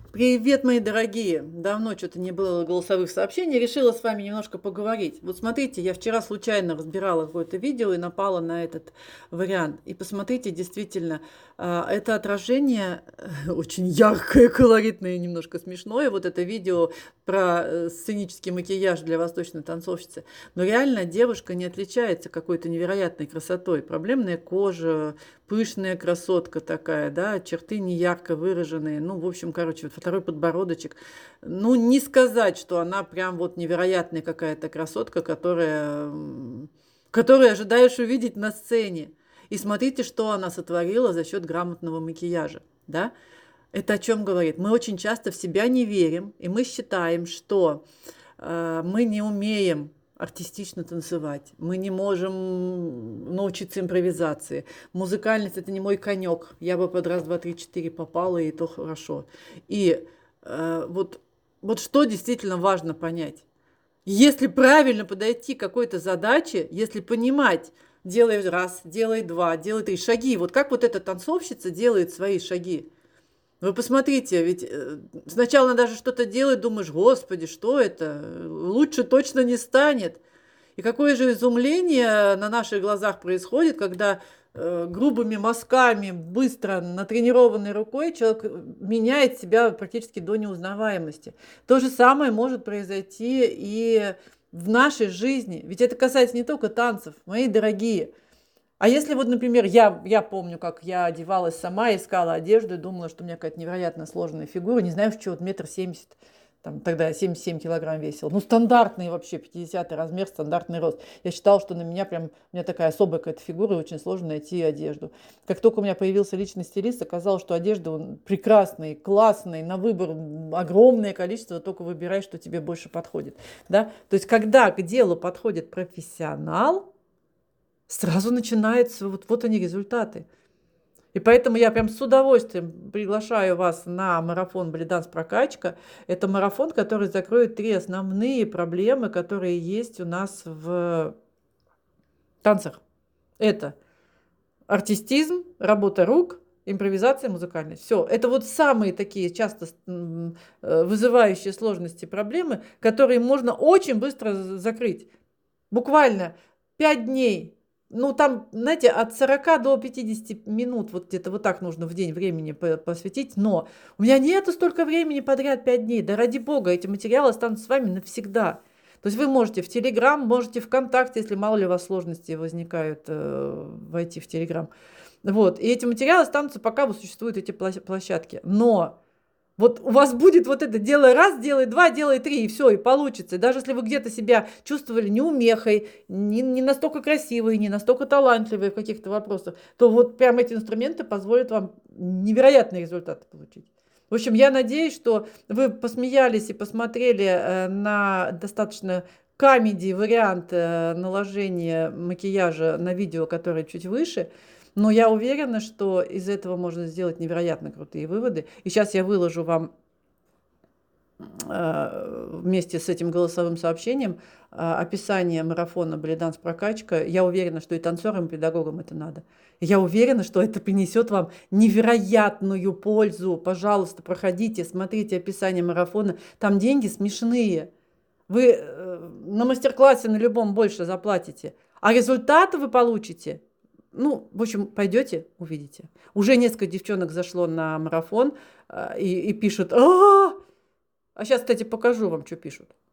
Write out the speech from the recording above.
Привет, мои дорогие! Давно что-то не было голосовых сообщений. Решила с вами немножко поговорить. Вот смотрите, я вчера случайно разбирала какое-то видео и напала на этот вариант. И посмотрите, действительно, это отражение очень яркое, колоритное и немножко смешное. Вот это видео про сценический макияж для восточной танцовщицы. Но реально девушка не отличается какой-то невероятной красотой. Проблемная кожа, пышная красотка такая, да, черты не ярко выраженные. Ну, в общем, короче, вот второй подбородочек. Ну, не сказать, что она прям вот невероятная какая-то красотка, которую ожидаешь увидеть на сцене. И смотрите, что она сотворила за счет грамотного макияжа, да. Это о чем говорит? Мы очень часто в себя не верим, и мы считаем, что мы не умеем артистично танцевать, мы не можем научиться импровизации. Музыкальность – это не мой конек. Я бы под раз, два, три, четыре попала, и то хорошо. И вот что действительно важно понять. Если правильно подойти к какой-то задаче, если понимать, делай раз, делай два, делай три шаги. Вот как вот эта танцовщица делает свои шаги. Вы посмотрите, ведь сначала она даже что-то делает, думаешь, господи, что это? Лучше точно не станет. И какое же изумление на наших глазах происходит, когда грубыми мазками, быстро натренированной рукой человек меняет себя практически до неузнаваемости. То же самое может произойти и в нашей жизни. Ведь это касается не только танцев, мои дорогие. А если вот, например, я помню, как я одевалась сама, искала одежду и думала, что у меня какая-то невероятно сложная фигура, не знаю, в чего, вот метр семьдесят, там, тогда я 77 килограмм весила. Ну, стандартный вообще, 50 размер, стандартный рост. Я считала, что на меня прям, у меня такая особая какая-то фигура, и очень сложно найти одежду. Как только у меня появился личный стилист, оказалось, что одежда прекрасная, классная, на выбор огромное количество, только выбирай, что тебе больше подходит. Да? То есть, когда к делу подходит профессионал, сразу начинается, вот они результаты. И поэтому я прям с удовольствием приглашаю вас на марафон «Блиданс прокачка». Это марафон, который закроет 3 основные проблемы, которые есть у нас в танцах. Это артистизм, работа рук, импровизация, музыкальность. Все. Это вот самые такие часто вызывающие сложности проблемы, которые можно очень быстро закрыть. Буквально 5 дней. Ну, там, знаете, от 40 до 50 минут, вот где-то вот так нужно в день времени посвятить. Но у меня нету столько времени подряд 5 дней. Да ради бога, эти материалы останутся с вами навсегда. То есть вы можете в Телеграм, можете ВКонтакте, если мало ли у вас сложности возникают, войти в Телеграм. Вот. И эти материалы останутся, пока существуют эти площадки. Но вот у вас будет вот это делай раз, делай два, делай три, и все, и получится. И даже если вы где-то себя чувствовали неумехой, не настолько красивой, не настолько талантливой в каких-то вопросах, то вот прям эти инструменты позволят вам невероятные результаты получить. В общем, я надеюсь, что вы посмеялись и посмотрели на достаточно камеди вариант наложения макияжа на видео, которое чуть выше. Но я уверена, что из этого можно сделать невероятно крутые выводы. И сейчас я выложу вам вместе с этим голосовым сообщением описание марафона «Блиданс прокачка». Я уверена, что и танцорам, и педагогам это надо. И я уверена, что это принесет вам невероятную пользу. Пожалуйста, проходите, смотрите описание марафона. Там деньги смешные. Вы на мастер-классе на любом больше заплатите. А результаты вы получите. Ну, в общем, пойдете, увидите. Уже несколько девчонок зашло на марафон и пишут: а сейчас, кстати, покажу вам, что пишут.